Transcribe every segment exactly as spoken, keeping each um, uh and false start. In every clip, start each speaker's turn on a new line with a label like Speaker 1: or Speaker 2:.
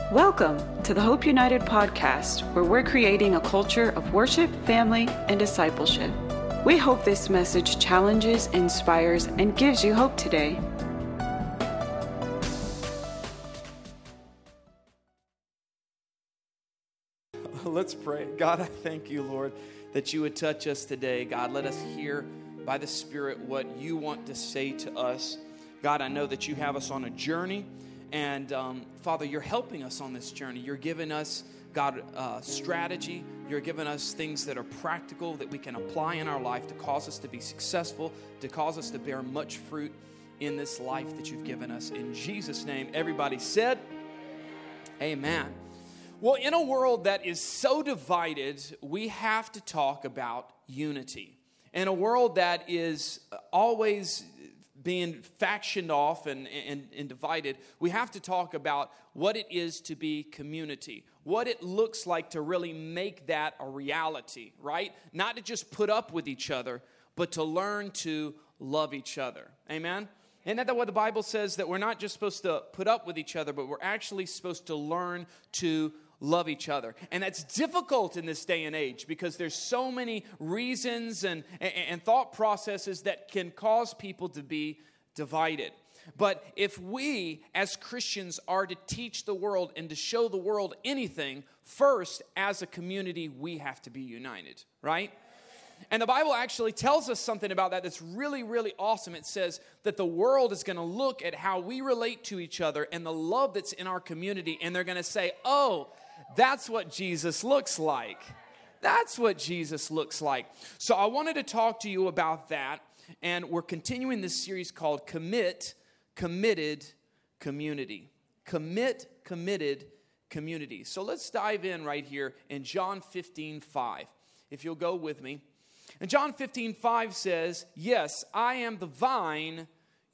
Speaker 1: Welcome to the Hope United podcast, where we're creating a culture of worship, family, and discipleship. We hope this message challenges, inspires, and gives you hope today.
Speaker 2: Let's pray. God, I thank you, Lord, that you would touch us today. God, let us hear by the Spirit what you want to say to us. God, I know that you have us on a journey. And um, Father, you're helping us on this journey. You're giving us, God, uh, strategy. You're giving us things that are practical that we can apply in our life to cause us to be successful, to cause us to bear much fruit in this life that you've given us. In Jesus' name, everybody said, amen. Well, in a world that is so divided, we have to talk about unity. In a world that is always being factioned off and, and, and divided, we have to talk about what it is to be community, what it looks like to really make that a reality, right? Not to just put up with each other, but to learn to love each other. Amen? Isn't that what the Bible says? That we're not just supposed to put up with each other, but we're actually supposed to learn to love each other. And that's difficult in this day and age because there's so many reasons and, and, and thought processes that can cause people to be divided. But if we as Christians are to teach the world and to show the world anything, first, as a community, we have to be united, right? And the Bible actually tells us something about that that's really, really awesome. It says that the world is going to look at how we relate to each other and the love that's in our community, and they're going to say, oh, that's what Jesus looks like. That's what Jesus looks like. So I wanted to talk to you about that, and we're continuing this series called Commit, Committed, Community. Commit, Committed, Community. So let's dive in right here in John fifteen five. If you'll go with me. And John fifteen five says, yes, I am the vine,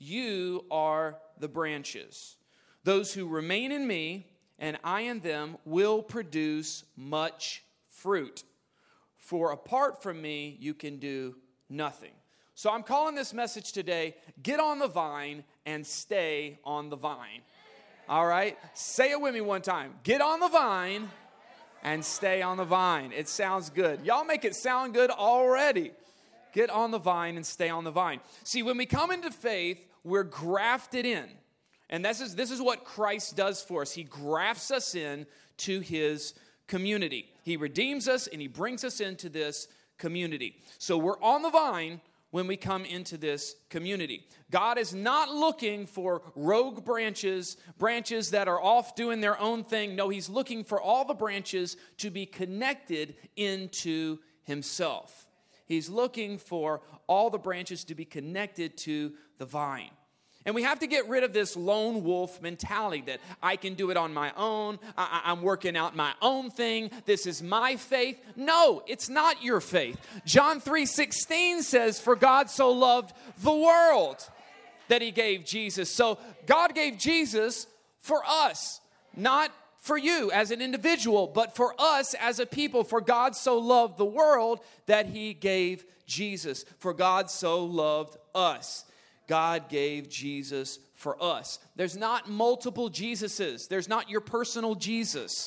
Speaker 2: you are the branches. Those who remain in me and I in them will produce much fruit. For apart from me, you can do nothing. So I'm calling this message today, get on the vine and stay on the vine. All right? Say it with me one time. Get on the vine and stay on the vine. It sounds good. Y'all make it sound good already. Get on the vine and stay on the vine. See, when we come into faith, we're grafted in. And this is, this is what Christ does for us. He grafts us in to his community. He redeems us and he brings us into this community. So we're on the vine when we come into this community. God is not looking for rogue branches, branches that are off doing their own thing. No, he's looking for all the branches to be connected into himself. He's looking for all the branches to be connected to the vine. And we have to get rid of this lone wolf mentality that I can do it on my own. I, I'm working out my own thing. This is my faith. No, it's not your faith. John three sixteen says, for God so loved the world that he gave Jesus. So God gave Jesus for us, not for you as an individual, but for us as a people. For God so loved the world that he gave Jesus. For God so loved us. God gave Jesus for us. There's not multiple Jesuses. There's not your personal Jesus.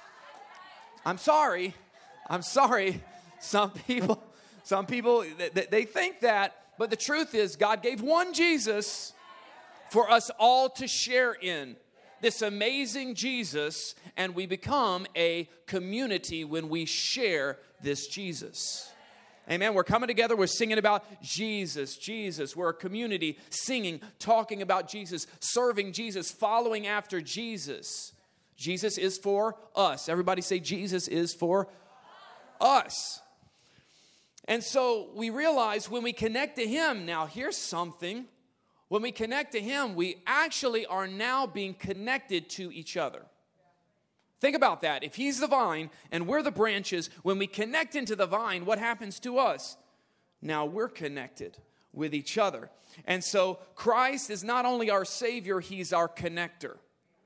Speaker 2: I'm sorry. I'm sorry. Some people, some people, they, they think that, but the truth is God gave one Jesus for us all to share in. This amazing Jesus, and we become a community when we share this Jesus. Amen. We're coming together. We're singing about Jesus, Jesus. We're a community singing, talking about Jesus, serving Jesus, following after Jesus. Jesus is for us. Everybody say Jesus is for us. And so we realize when we connect to him, now here's something. When we connect to him, we actually are now being connected to each other. Think about that. If he's the vine and we're the branches, when we connect into the vine, what happens to us? Now we're connected with each other. And so Christ is not only our Savior, he's our connector.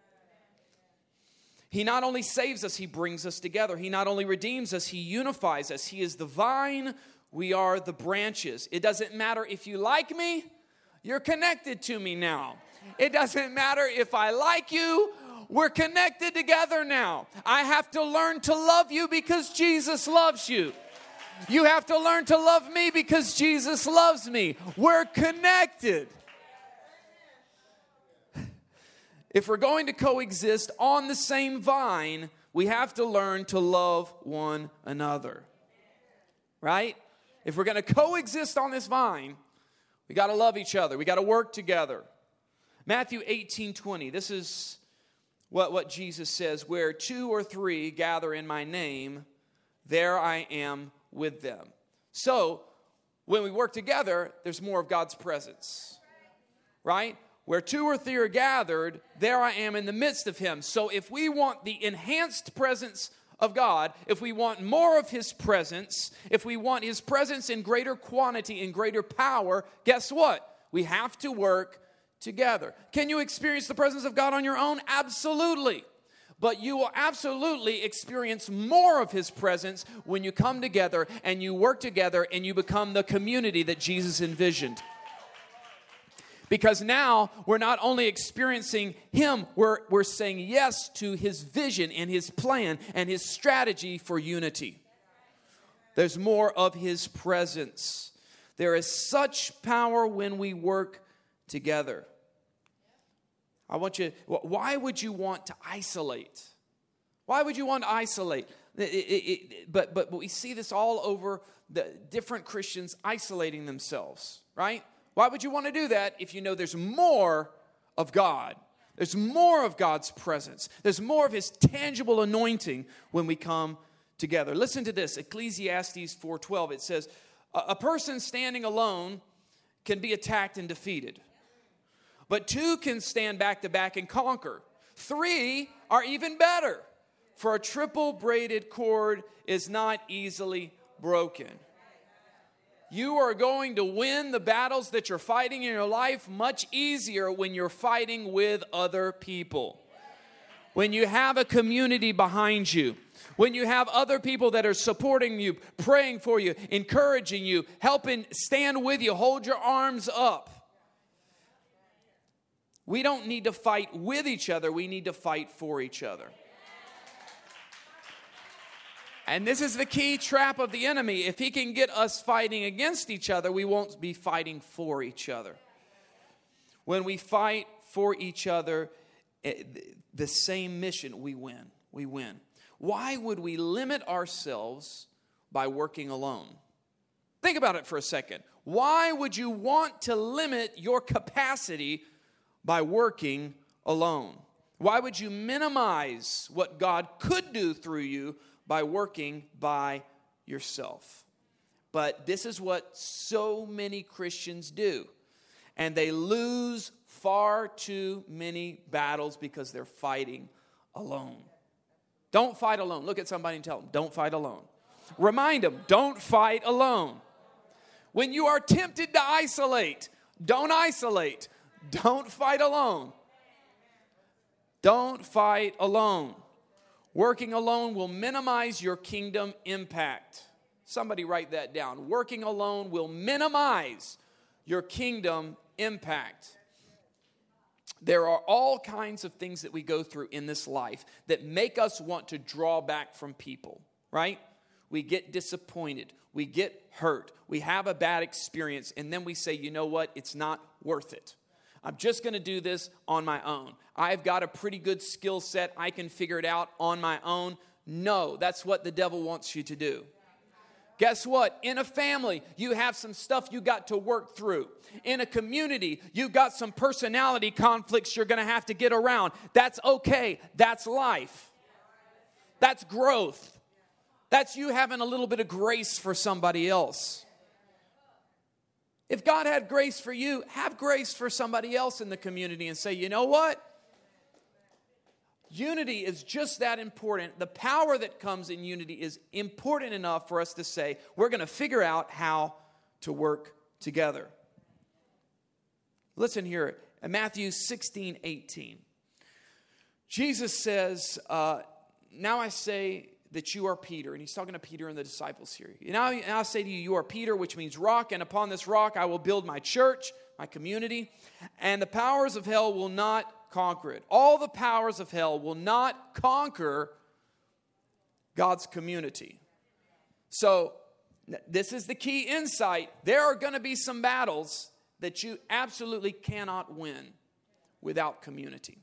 Speaker 2: He not only saves us, he brings us together. He not only redeems us, he unifies us. He is the vine, we are the branches. It doesn't matter if you like me, you're connected to me now. It doesn't matter if I like you we're connected together now. I have to learn to love you because Jesus loves you. You have to learn to love me because Jesus loves me. We're connected. If we're going to coexist on the same vine, we have to learn to love one another. Right? If we're going to coexist on this vine, we got to love each other. We got to work together. Matthew eighteen twenty. This is what, what Jesus says. Where two or three gather in my name, there I am with them. So, when we work together, there's more of God's presence. Right? Where two or three are gathered, there I am in the midst of him. So if we want the enhanced presence of God, if we want more of his presence, if we want his presence in greater quantity, in greater power, guess what? We have to work together. Can you experience the presence of God on your own? Absolutely. But you will absolutely experience more of his presence when you come together and you work together and you become the community that Jesus envisioned. Because now we're not only experiencing him, we're, we're saying yes to his vision and his plan and his strategy for unity. There's more of his presence. There is such power when we work together. I want you, why would you want to isolate? Why would you want to isolate? It, it, it, but, but we see this all over the different Christians isolating themselves, right? Why would you want to do that if you know there's more of God? There's more of God's presence. There's more of his tangible anointing when we come together. Listen to this, Ecclesiastes four twelve. It says, a person standing alone can be attacked and defeated. But two can stand back to back and conquer. Three are even better. For a triple braided cord is not easily broken. You are going to win the battles that you're fighting in your life much easier when you're fighting with other people. When you have a community behind you. When you have other people that are supporting you, praying for you, encouraging you, helping stand with you, hold your arms up. We don't need to fight with each other. We need to fight for each other. And this is the key trap of the enemy. If he can get us fighting against each other, we won't be fighting for each other. When we fight for each other, the same mission, we win. We win. Why would we limit ourselves by working alone? Think about it for a second. Why would you want to limit your capacity by working alone? Why would you minimize what God could do through you by working by yourself? But this is what so many Christians do. And they lose far too many battles because they're fighting alone. Don't fight alone. Look at somebody and tell them, don't fight alone. Remind them, don't fight alone. When you are tempted to isolate, don't isolate. Don't fight alone. Don't fight alone. Working alone will minimize your kingdom impact. Somebody write that down. Working alone will minimize your kingdom impact. There are all kinds of things that we go through in this life that make us want to draw back from people, right? We get disappointed. We get hurt. We have a bad experience. And then we say, you know what? It's not worth it. I'm just going to do this on my own. I've got a pretty good skill set. I can figure it out on my own. No, that's what the devil wants you to do. Guess what? In a family, you have some stuff you got to work through. In a community, you've got some personality conflicts you're going to have to get around. That's okay. That's life. That's growth. That's you having a little bit of grace for somebody else. If God had grace for you, have grace for somebody else in the community and say, you know what? Unity is just that important. The power that comes in unity is important enough for us to say, we're going to figure out how to work together. Listen here, in Matthew sixteen eighteen. Jesus says, uh, now I say that you are Peter. And he's talking to Peter and the disciples here. Now, now I say to you, you are Peter, which means rock. And upon this rock I will build my church, my community. And the powers of hell will not conquer it. All the powers of hell will not conquer God's community. So, this is the key insight. There are going to be some battles that you absolutely cannot win without community.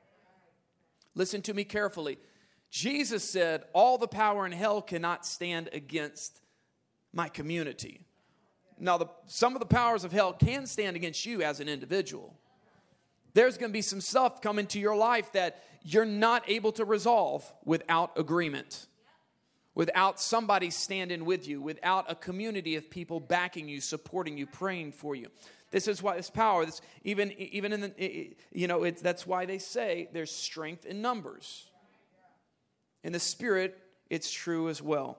Speaker 2: Listen to me carefully. Jesus said, all the power in hell cannot stand against my community. Now, the, some of the powers of hell can stand against you as an individual. There's going to be some stuff come into your life that you're not able to resolve without agreement, without somebody standing with you, without a community of people backing you, supporting you, praying for you. This is why this power, this, even, even in the, you know, it's, that's why they say there's strength in numbers. In the Spirit, it's true as well.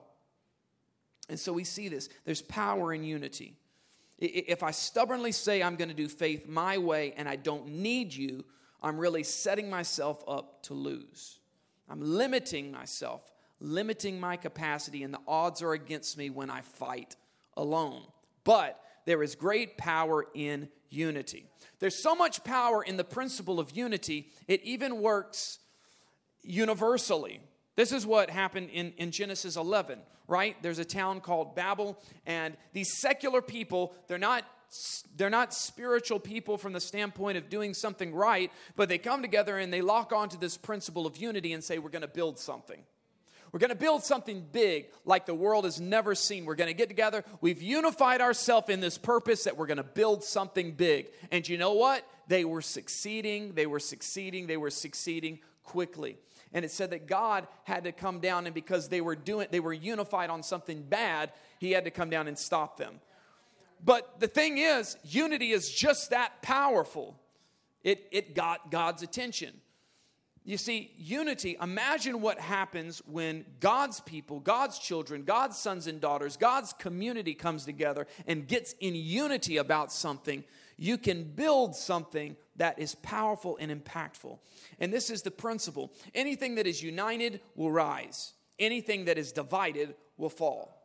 Speaker 2: And so we see this. There's power in unity. If I stubbornly say I'm going to do faith my way and I don't need you, I'm really setting myself up to lose. I'm limiting myself, limiting my capacity, and the odds are against me when I fight alone. But there is great power in unity. There's so much power in the principle of unity, it even works universally. This is what happened in, in Genesis eleven, right? There's a town called Babel, and these secular people, they're not, they're not spiritual people from the standpoint of doing something right, but they come together and they lock onto this principle of unity and say, we're going to build something. We're going to build something big like the world has never seen. We're going to get together. We've unified ourselves in this purpose that we're going to build something big. And you know what? They were succeeding. They were succeeding. They were succeeding quickly. And it said that God had to come down, and because they were doing, they were unified on something bad, he had to come down and stop them. But the thing is, unity is just that powerful. It, it got God's attention. You see, unity, imagine what happens when God's people, God's children, God's sons and daughters, God's community comes together and gets in unity about something. You can build something that is powerful and impactful. And this is the principle. Anything that is united will rise. Anything that is divided will fall.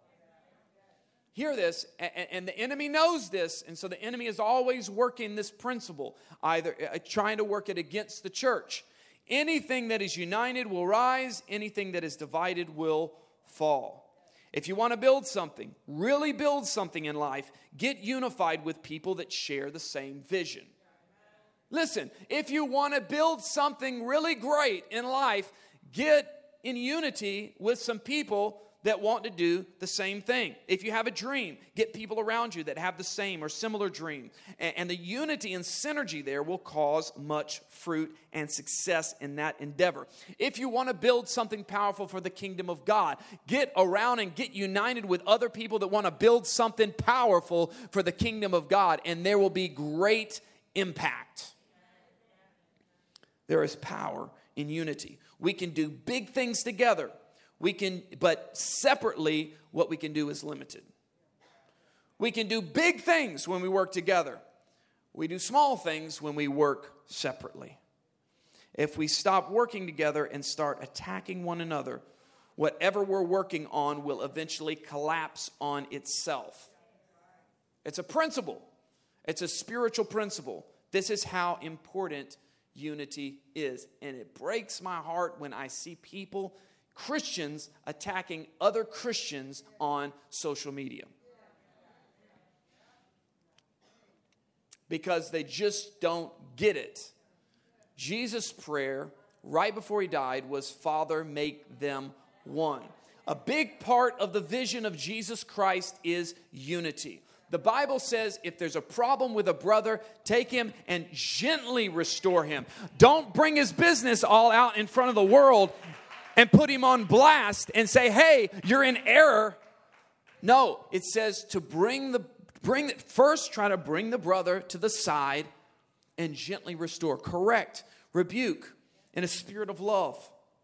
Speaker 2: Hear this, and the enemy knows this, and so the enemy is always working this principle, either trying to work it against the church. Anything that is united will rise. Anything that is divided will fall. If you want to build something, really build something in life, get unified with people that share the same vision. Listen, if you want to build something really great in life, get in unity with some people that want to do the same thing. If you have a dream, get people around you that have the same or similar dream. And the unity and synergy there will cause much fruit and success in that endeavor. If you want to build something powerful for the kingdom of God, get around and get united with other people that want to build something powerful for the kingdom of God, and there will be great impact. There is power in unity. We can do big things together. We can, but separately, what we can do is limited. We can do big things when we work together. We do small things when we work separately. If we stop working together and start attacking one another, whatever we're working on will eventually collapse on itself. It's a principle. It's a spiritual principle. This is how important unity is. And it breaks my heart when I see people, Christians, attacking other Christians on social media. Because they just don't get it. Jesus' prayer right before he died was, Father, make them one. A big part of the vision of Jesus Christ is unity. The Bible says if there's a problem with a brother, take him and gently restore him. Don't bring his business all out in front of the world and put him on blast and say, hey, you're in error. No, it says to bring the, bring the, first try to bring the brother to the side and gently restore. Correct, rebuke in a spirit of love.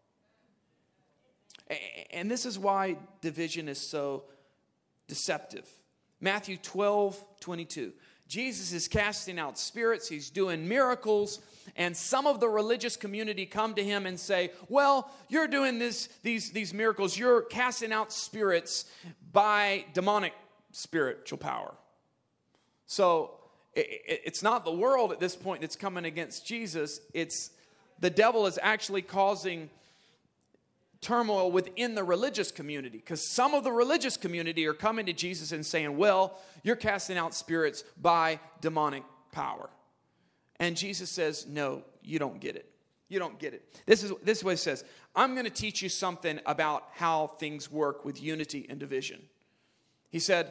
Speaker 2: And this is why division is so deceptive. Matthew twelve twenty-two. Jesus is casting out spirits. He's doing miracles. And some of the religious community come to him and say, well, you're doing this, these, these miracles. You're casting out spirits by demonic spiritual power. So it, it, it's not the world at this point that's coming against Jesus. It's the devil is actually causing turmoil within the religious community, because some of the religious community are coming to Jesus and saying, well, you're casting out spirits by demonic power. And Jesus says, no, you don't get it. You don't get it. This is, this is what he says. I'm going to teach you something about how things work with unity and division. He said,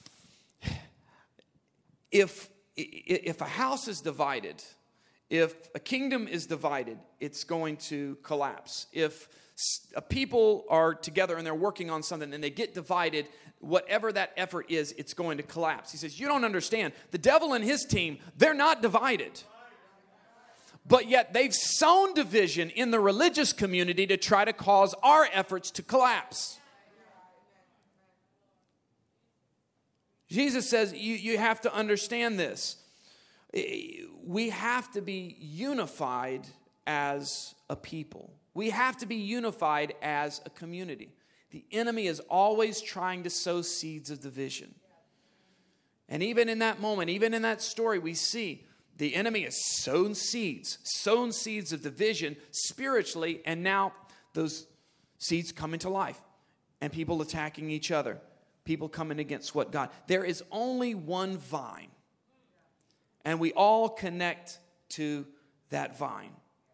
Speaker 2: if, if a house is divided, if a kingdom is divided, it's going to collapse. If people are together and they're working on something and they get divided, whatever that effort is, it's going to collapse. He says, you don't understand. The devil and his team, they're not divided. But yet they've sown division in the religious community to try to cause our efforts to collapse. Jesus says, you, you have to understand this. We have to be unified as a people. We have to be unified as a community. The enemy is always trying to sow seeds of division. And even in that moment, even in that story, we see the enemy has sown seeds, sown seeds of division spiritually, and now those seeds come into life. And people attacking each other, people coming against what God. There is only one vine, and we all connect to that vine.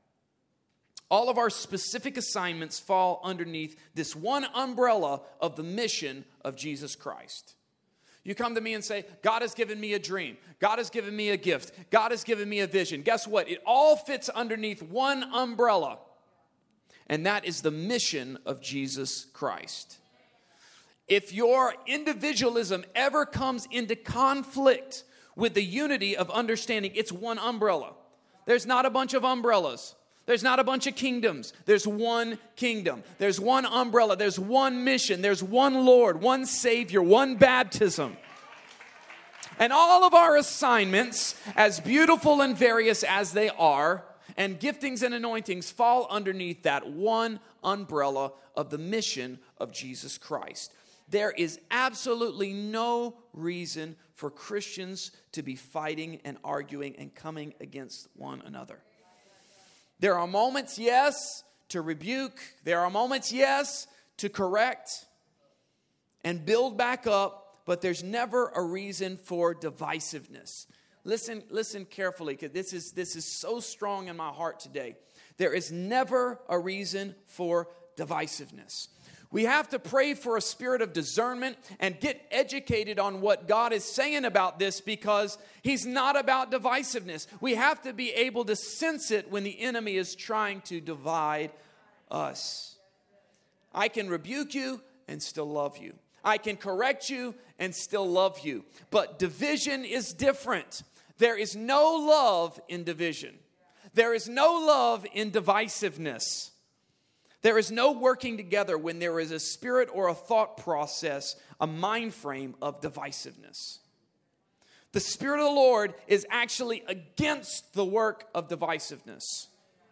Speaker 2: All of our specific assignments fall underneath this one umbrella of the mission of Jesus Christ. You come to me and say, God has given me a dream. God has given me a gift. God has given me a vision. Guess what? It all fits underneath one umbrella. And that is the mission of Jesus Christ. If your individualism ever comes into conflict with the unity of understanding, it's one umbrella. There's not a bunch of umbrellas. There's not a bunch of kingdoms. There's one kingdom. There's one umbrella. There's one mission. There's one Lord, one Savior, one baptism. And all of our assignments, as beautiful and various as they are, and giftings and anointings fall underneath that one umbrella of the mission of Jesus Christ. There is absolutely no reason for Christians to be fighting and arguing and coming against one another. There are moments, yes, to rebuke. There are moments, yes, to correct and build back up. But there's never a reason for divisiveness. Listen, listen carefully, because this is, this is so strong in my heart today. There is never a reason for divisiveness. We have to pray for a spirit of discernment and get educated on what God is saying about this, because He's not about divisiveness. We have to be able to sense it when the enemy is trying to divide us. I can rebuke you and still love you. I can correct you and still love you. But division is different. There is no love in division. There is no love in divisiveness. There is no working together when there is a spirit or a thought process, a mind frame of divisiveness. The Spirit of the Lord is actually against the work of divisiveness.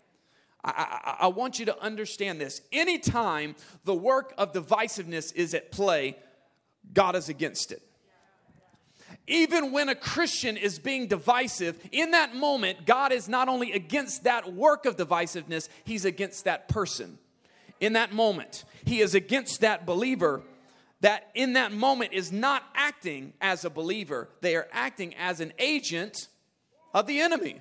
Speaker 2: I, I, I want you to understand this. Anytime the work of divisiveness is at play, God is against it. Even when a Christian is being divisive, in that moment, God is not only against that work of divisiveness, He's against that person. In that moment, He is against that believer that in that moment is not acting as a believer. They are acting as an agent of the enemy.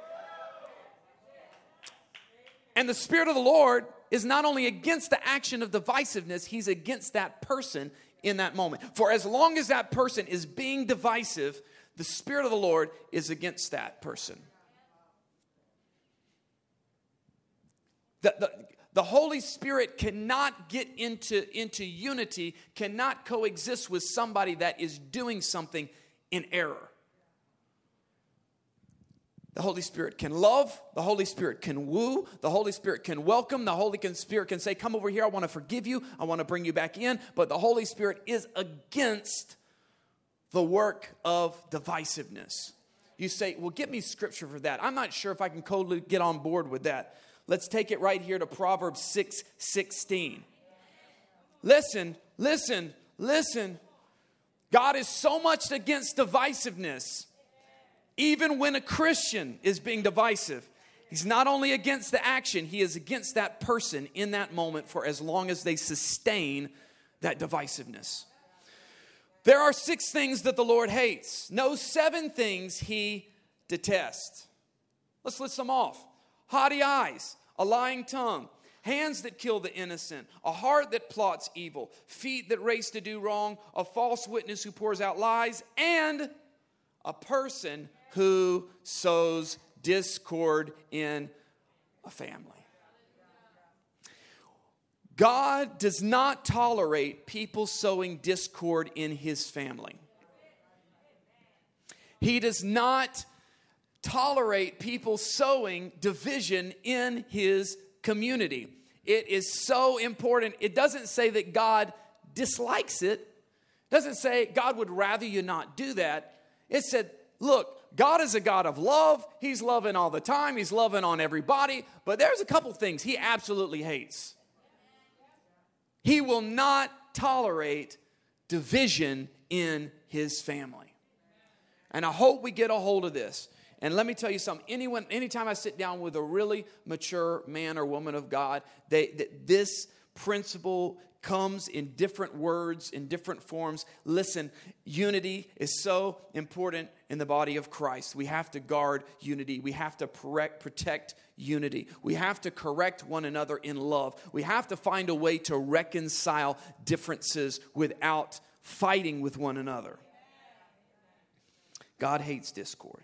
Speaker 2: And the Spirit of the Lord is not only against the action of divisiveness, He's against that person in that moment. For as long as that person is being divisive, the Spirit of the Lord is against that person. The, the, the Holy Spirit cannot get into, into unity, cannot coexist with somebody that is doing something in error. The Holy Spirit can love. The Holy Spirit can woo. The Holy Spirit can welcome. The Holy Spirit can say, come over here. I want to forgive you. I want to bring you back in. But the Holy Spirit is against the work of divisiveness. You say, well, give me scripture for that. I'm not sure if I can totally get on board with that. Let's take it right here to Proverbs six sixteen. Listen, listen, listen. God is so much against divisiveness. Even when a Christian is being divisive, He's not only against the action, he is against that person in that moment for as long as they sustain that divisiveness. There are six things that the Lord hates. No, seven things he detests. Let's list them off. Haughty eyes, a lying tongue, hands that kill the innocent, a heart that plots evil, feet that race to do wrong, a false witness who pours out lies, and a person who sows discord in a family. God does not tolerate people sowing discord in his family. He does not tolerate people sowing division in his community. It is so important. It doesn't say that God dislikes it. It doesn't say God would rather you not do that. It said, look, God is a God of love. He's loving all the time. He's loving on everybody. But there's a couple things he absolutely hates. He will not tolerate division in his family. And I hope we get a hold of this. And let me tell you something. Anyone, anytime I sit down with a really mature man or woman of God, they, they, this principle comes in different words, in different forms. Listen, unity is so important in the body of Christ. We have to guard unity. We have to protect unity. We have to correct one another in love. We have to find a way to reconcile differences without fighting with one another. God hates discord.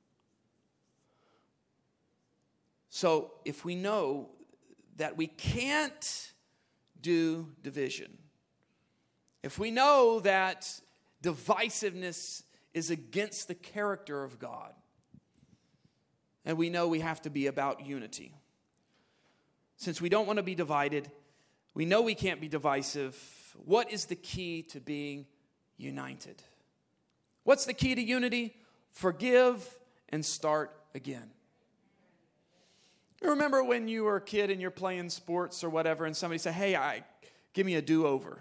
Speaker 2: So if we know that we can't do division, if we know that divisiveness is against the character of God, and we know we have to be about unity. Since we don't want to be divided, we know we can't be divisive. What is the key to being united? What's the key to unity? Forgive and start again. You remember when you were a kid and you're playing sports or whatever, and somebody said, hey, I, give me a do-over.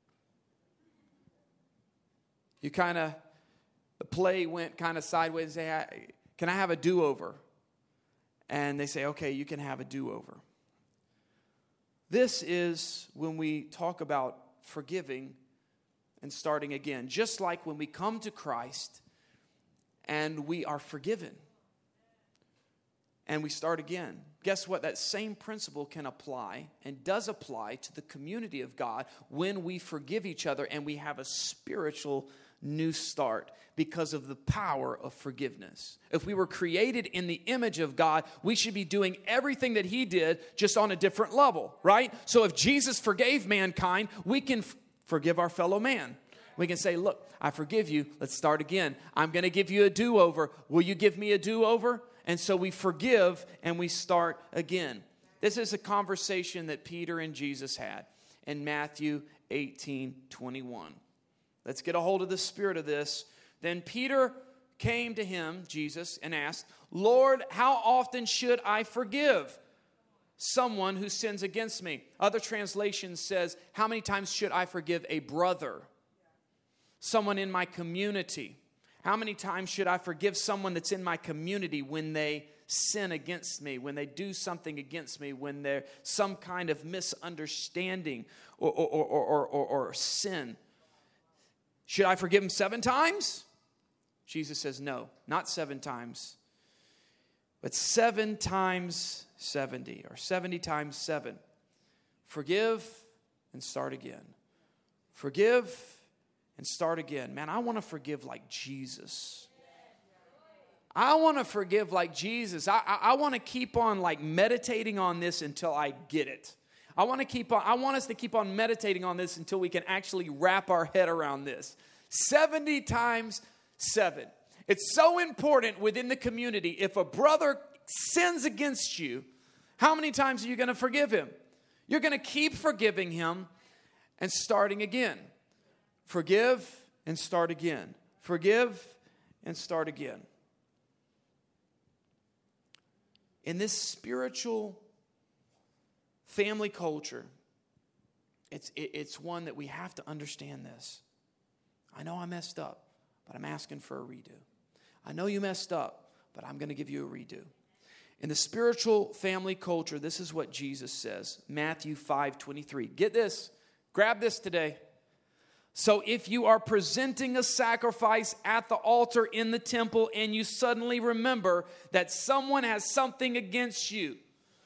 Speaker 2: You kind of, the play went kind of sideways. Say, can I have a do-over? And they say, okay, you can have a do-over. This is when we talk about forgiving and starting again. Just like when we come to Christ and we are forgiven and we start again. Guess what? That same principle can apply and does apply to the community of God when we forgive each other and we have a spiritual new start because of the power of forgiveness. If we were created in the image of God, we should be doing everything that he did just on a different level, right? So if Jesus forgave mankind, we can f- forgive our fellow man. We can say, look, I forgive you. Let's start again. I'm going to give you a do-over. Will you give me a do-over? And so we forgive and we start again. This is a conversation that Peter and Jesus had in Matthew eighteen twenty-one. Let's get a hold of the spirit of this. Then Peter came to him, Jesus, and asked, Lord, how often should I forgive someone who sins against me? Other translations says, how many times should I forgive a brother? Someone in my community. How many times should I forgive someone that's in my community when they sin against me, when they do something against me, when there's some kind of misunderstanding or, or, or, or, or, or sin? Should I forgive them seven times? Jesus says no, not seven times, but seven times seventy, or seventy times seven. Forgive and start again. Forgive and start again. Man, I want to forgive like Jesus. I want to forgive like Jesus. I, I, I want to keep on like meditating on this until I get it. I want to keep on, I want us to keep on meditating on this until we can actually wrap our head around this. seventy times seven. It's so important within the community. If a brother sins against you, how many times are you going to forgive him? You're going to keep forgiving him and starting again. Forgive and start again. Forgive and start again. In this spiritual family culture, it's, it, it's one that we have to understand this. I know I messed up, but I'm asking for a redo. I know you messed up, but I'm going to give you a redo. In the spiritual family culture, this is what Jesus says. Matthew five twenty-three. Get this. Grab this today. So if you are presenting a sacrifice at the altar in the temple and you suddenly remember that someone has something against you,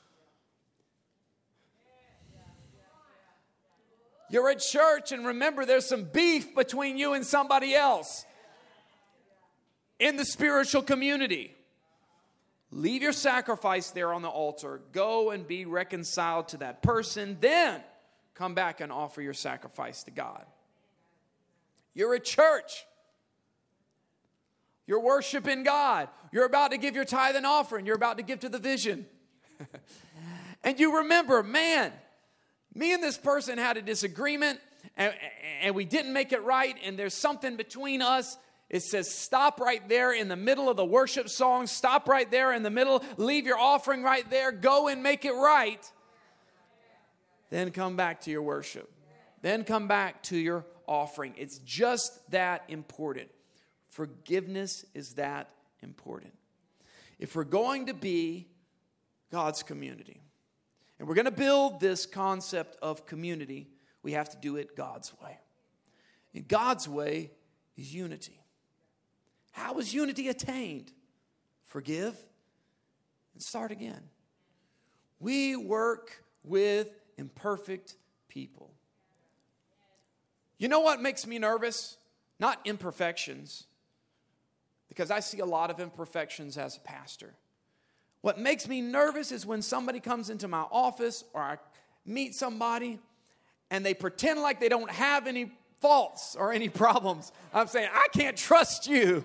Speaker 2: you're at church and remember there's some beef between you and somebody else in the spiritual community. Leave your sacrifice there on the altar. Go and be reconciled to that person. Then come back and offer your sacrifice to God. You're at church. You're worshiping God. You're about to give your tithe and offering. You're about to give to the vision. And you remember, man, me and this person had a disagreement and, and we didn't make it right, and there's something between us. It says stop right there in the middle of the worship song. Stop right there in the middle. Leave your offering right there. Go and make it right. Then come back to your worship. Then come back to your offering. It's just that important. Forgiveness is that important. If we're going to be God's community, and we're going to build this concept of community, we have to do it God's way. And God's way is unity. How is unity attained? Forgive and start again. We work with imperfect people. You know what makes me nervous? Not imperfections, because I see a lot of imperfections as a pastor. What makes me nervous is when somebody comes into my office or I meet somebody and they pretend like they don't have any faults or any problems. I'm saying, I can't trust you.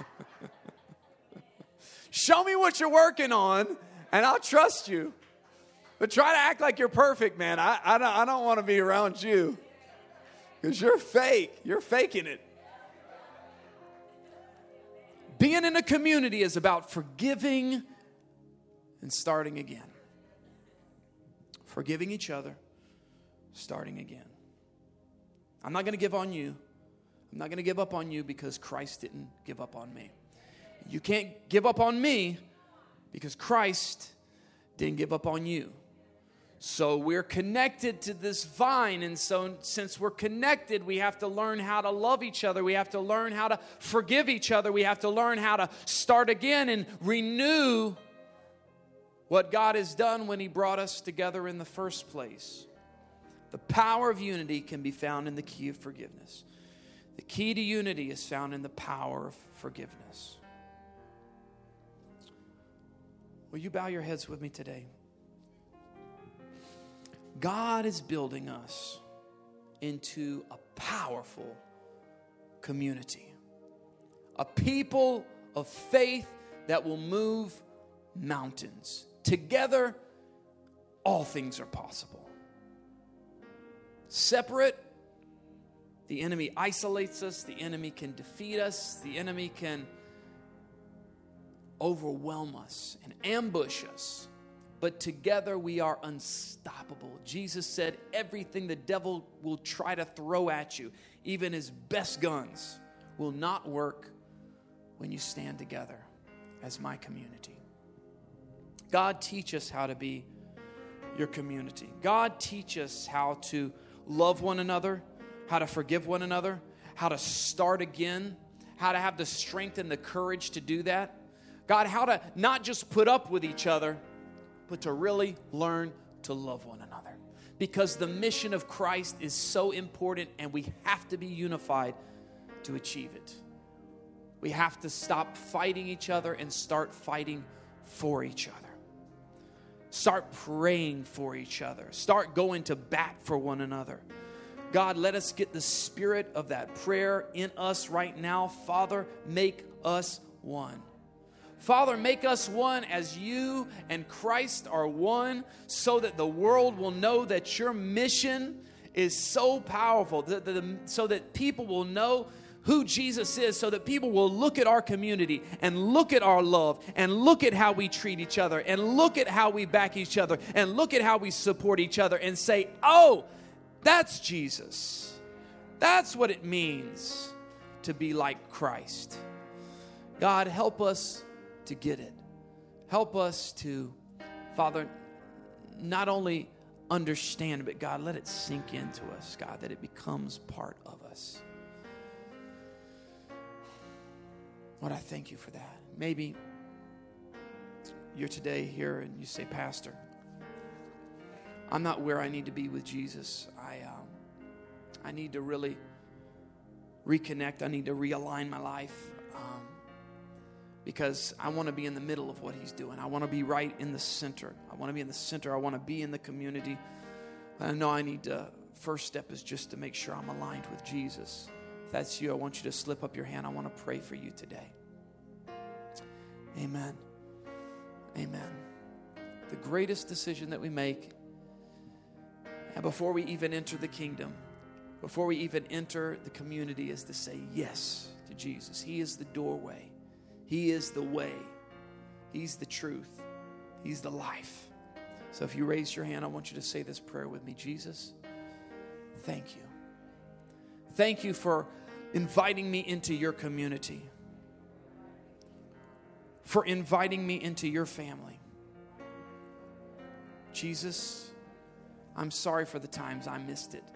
Speaker 2: Show me what you're working on and I'll trust you. But try to act like you're perfect, man. I, I don't, I don't want to be around you because you're fake. You're faking it. Being in a community is about forgiving and starting again. Forgiving each other, starting again. I'm not going to give on you. I'm not going to give up on you because Christ didn't give up on me. You can't give up on me because Christ didn't give up on you. So we're connected to this vine, and so since we're connected, we have to learn how to love each other. We have to learn how to forgive each other. We have to learn how to start again and renew what God has done when He brought us together in the first place. The power of unity can be found in the key of forgiveness. The key to unity is found in the power of forgiveness. Will you bow your heads with me today? God is building us into a powerful community. A people of faith that will move mountains. Together, all things are possible. Separate, the enemy isolates us. The enemy can defeat us. The enemy can overwhelm us and ambush us. But together we are unstoppable. Jesus said everything the devil will try to throw at you, even his best guns, will not work when you stand together as my community. God, teach us how to be your community. God, teach us how to love one another, how to forgive one another, how to start again, how to have the strength and the courage to do that. God, how to not just put up with each other, but to really learn to love one another. Because the mission of Christ is so important and we have to be unified to achieve it. We have to stop fighting each other and start fighting for each other. Start praying for each other. Start going to bat for one another. God, let us get the spirit of that prayer in us right now. Father, make us one. Father, make us one as you and Christ are one, so that the world will know that your mission is so powerful, that the, so that people will know who Jesus is, so that people will look at our community and look at our love and look at how we treat each other and look at how we back each other and look at how we support each other and say, oh, that's Jesus. That's what it means to be like Christ. God, help us to get it. Help us to, Father, not only understand, but God, let it sink into us, God, that it becomes part of us. Lord, I thank you for that. Maybe you're today here and you say, Pastor, I'm not where I need to be with Jesus. I, um, I need to really reconnect. I need to realign my life um, because I want to be in the middle of what he's doing. I want to be right in the center. I want to be in the center. I want to be in the community. I know I need to, first step is just to make sure I'm aligned with Jesus. If that's you, I want you to slip up your hand. I want to pray for you today. Amen. Amen. The greatest decision that we make, and before we even enter the kingdom, before we even enter the community, is to say yes to Jesus. He is the doorway. He is the way. He's the truth. He's the life. So if you raise your hand, I want you to say this prayer with me. Jesus, thank you. Thank you for inviting me into your community, for inviting me into your family. Jesus, I'm sorry for the times I missed it,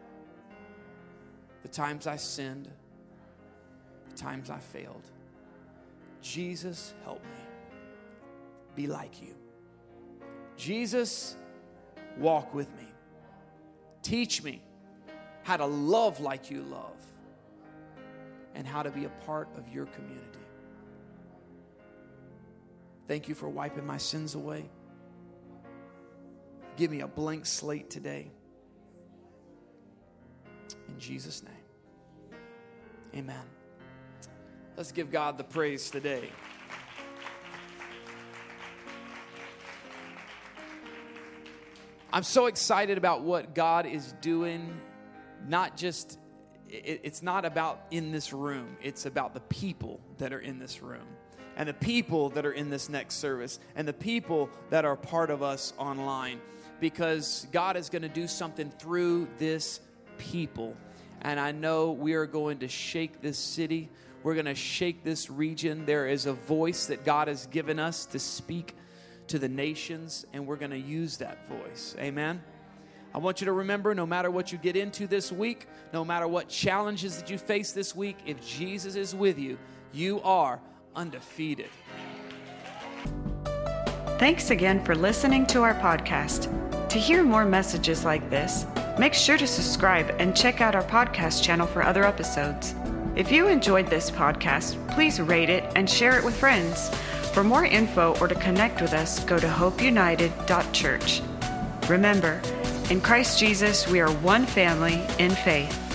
Speaker 2: the times I sinned, the times I failed. Jesus, help me be like you. Jesus, walk with me. Teach me how to love like you love and how to be a part of your community. Thank you for wiping my sins away. Give me a blank slate today. In Jesus' name, amen. Let's give God the praise today. I'm so excited about what God is doing. Not just, it's not about in this room. It's about the people that are in this room, and the people that are in this next service, and the people that are part of us online. Because God is going to do something through this people. And I know we are going to shake this city. We're going to shake this region. There is a voice that God has given us to speak to the nations, and we're going to use that voice. Amen. I want you to remember, no matter what you get into this week, no matter what challenges that you face this week, if Jesus is with you, you are undefeated.
Speaker 1: Thanks again for listening to our podcast. To hear more messages like this, make sure to subscribe and check out our podcast channel for other episodes. If you enjoyed this podcast, please rate it and share it with friends. For more info or to connect with us, go to hope united dot church. Remember, in Christ Jesus, we are one family in faith.